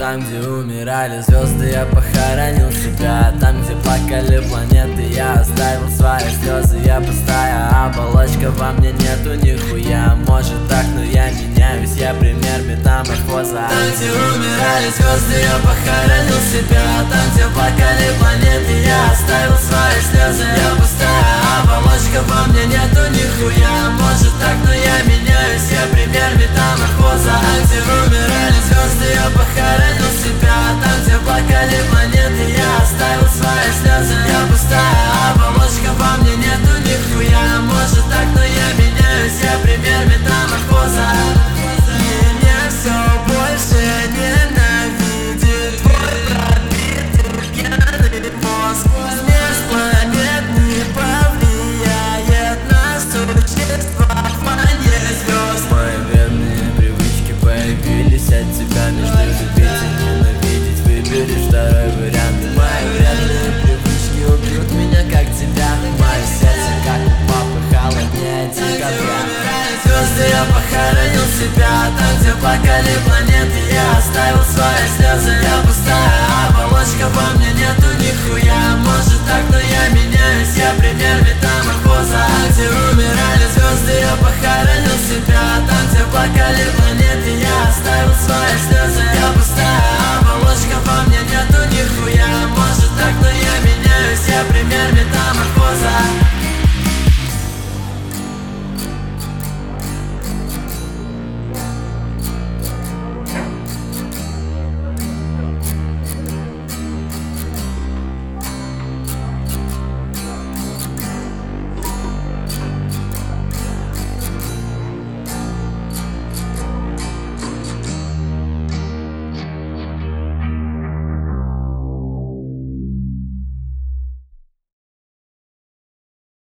Там, где умирали звезды, я похоронил себя. Там, где плакали планеты, я оставил свои слезы. Я пустая оболочка, во мне нету нихуя. Может так, но я меняюсь, я пример метаморфоза. Там, где умирали звезды, я похоронил себя. Там, где плакали планеты, я оставил свои слезы. Я пустая оболочка, во мне нету нихуя. Может так, но я меняюсь, я пример метаморфоза. Там, где умирали звезды, я похоронил себя. Там, где плакали планеты, я оставил свои слезы. Я пустая оболочка, во мне нету нихуя. Может так, но я меняюсь, я пример метаморфоза. Меня все больше ненавидит твой пробитый пьяный мозг. Смерть планет не повлияет на существование звезд. Мои вредные привычки появились от тебя. Между любить и ненавидеть выбери второй вариант. Мои вредные привычки убьют меня, как тебя. Мое сердце, как у папы, холоднее декабря. Звезды, я похоронил себя. Там, где плакали планеты, я оставил свои слезы.